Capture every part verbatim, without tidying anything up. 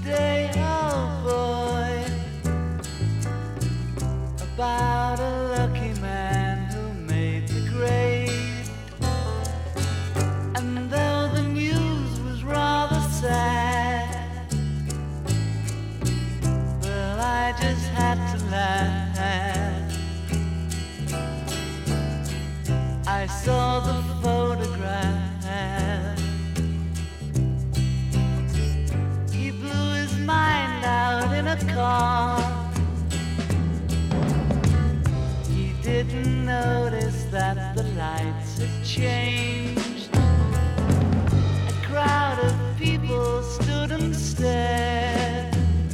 today, oh boy, about a lucky man who made the grade. And though the news was rather sad, well, I just had to laugh. I saw the photograph. He blew his mind out in a car. He didn't notice that the lights had changed. A crowd of people stood and stared.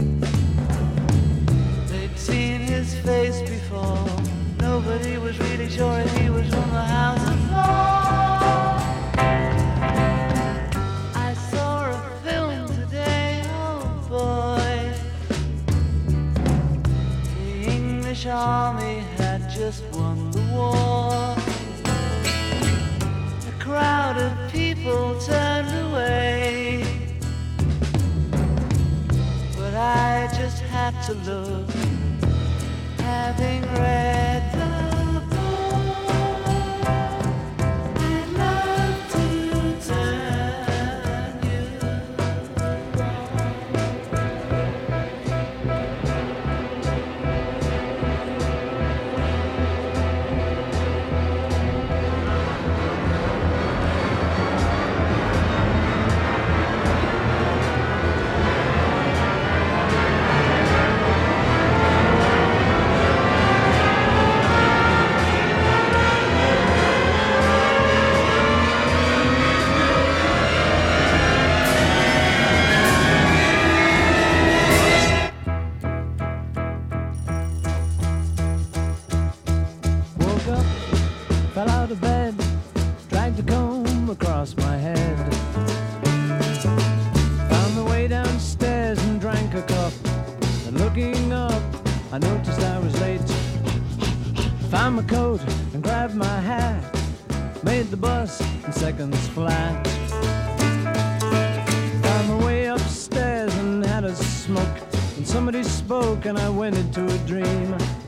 They'd seen his face before. Nobody was really sure if he was from the House of Lords. I saw a film today, oh boy. The English army had just won the war. A crowd of people turned away, but I just had to look, having read the fell out of bed, dragged a comb across my head. Found my way downstairs and drank a cup. And looking up, I noticed I was late. Found my coat and grabbed my hat. Made the bus in seconds flat. Found my way upstairs and had a smoke. And somebody spoke and I went into a dream.